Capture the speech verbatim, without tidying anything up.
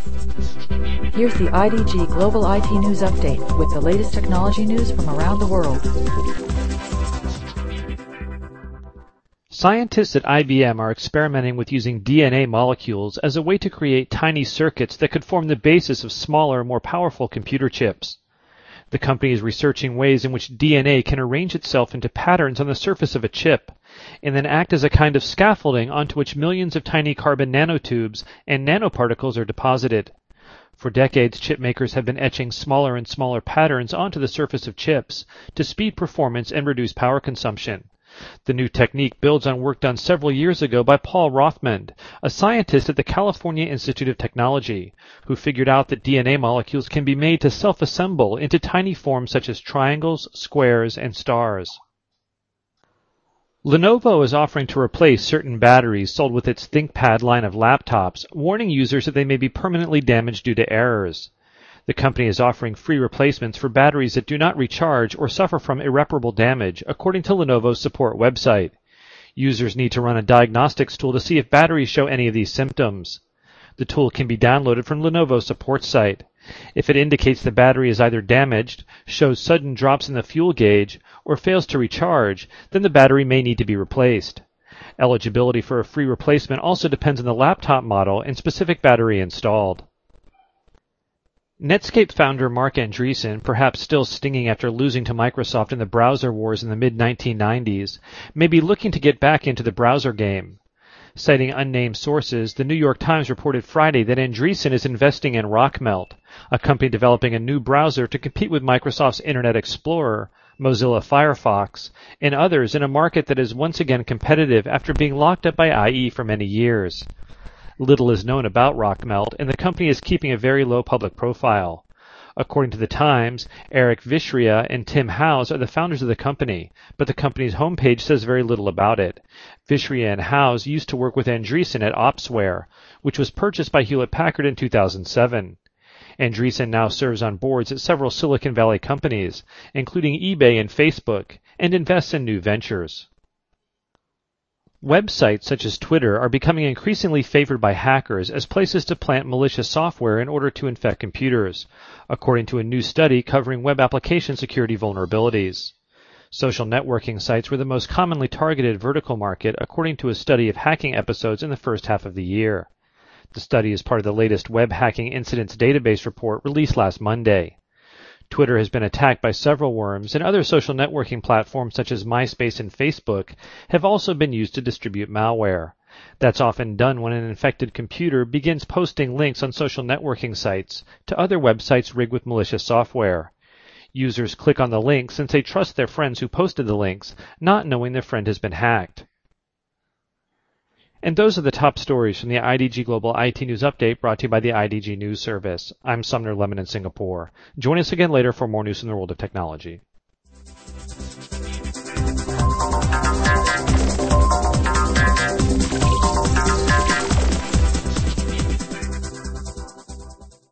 Here's the I D G Global I T News Update with the latest technology news from around the world. Scientists at I B M are experimenting with using D N A molecules as a way to create tiny circuits that could form the basis of smaller, more powerful computer chips. The company is researching ways in which D N A can arrange itself into patterns on the surface of a chip, and then act as a kind of scaffolding onto which millions of tiny carbon nanotubes and nanoparticles are deposited. For decades, chip makers have been etching smaller and smaller patterns onto the surface of chips to speed performance and reduce power consumption. The new technique builds on work done several years ago by Paul Rothmund, a scientist at the California Institute of Technology, who figured out that D N A molecules can be made to self-assemble into tiny forms such as triangles, squares, and stars. Lenovo is offering to replace certain batteries sold with its ThinkPad line of laptops, warning users that they may be permanently damaged due to errors. The company is offering free replacements for batteries that do not recharge or suffer from irreparable damage, according to Lenovo's support website. Users need to run a diagnostics tool to see if batteries show any of these symptoms. The tool can be downloaded from Lenovo's support site. If it indicates the battery is either damaged, shows sudden drops in the fuel gauge, or fails to recharge, then the battery may need to be replaced. Eligibility for a free replacement also depends on the laptop model and specific battery installed. Netscape founder Marc Andreessen, perhaps still stinging after losing to Microsoft in the browser wars in the mid nineteen nineties, may be looking to get back into the browser game. Citing unnamed sources, the New York Times reported Friday that Andreessen is investing in Rockmelt, a company developing a new browser to compete with Microsoft's Internet Explorer, Mozilla Firefox, and others in a market that is once again competitive after being locked up by I E for many years. Little is known about Rockmelt, and the company is keeping a very low public profile. According to the Times, Eric Vishria and Tim Howes are the founders of the company, but the company's homepage says very little about it. Vishria and Howes used to work with Andreessen at Opsware, which was purchased by Hewlett-Packard in two thousand seven. Andreessen now serves on boards at several Silicon Valley companies, including eBay and Facebook, and invests in new ventures. Websites such as Twitter are becoming increasingly favored by hackers as places to plant malicious software in order to infect computers, according to a new study covering web application security vulnerabilities. Social networking sites were the most commonly targeted vertical market, according to a study of hacking episodes in the first half of the year. The study is part of the latest Web Hacking Incidents Database report released last Monday. Twitter has been attacked by several worms, and other social networking platforms such as MySpace and Facebook have also been used to distribute malware. That's often done when an infected computer begins posting links on social networking sites to other websites rigged with malicious software. Users click on the links since they trust their friends who posted the links, not knowing their friend has been hacked. And those are the top stories from the I D G Global I T News Update brought to you by the I D G News Service. I'm Sumner Lemon in Singapore. Join us again later for more news from the world of technology.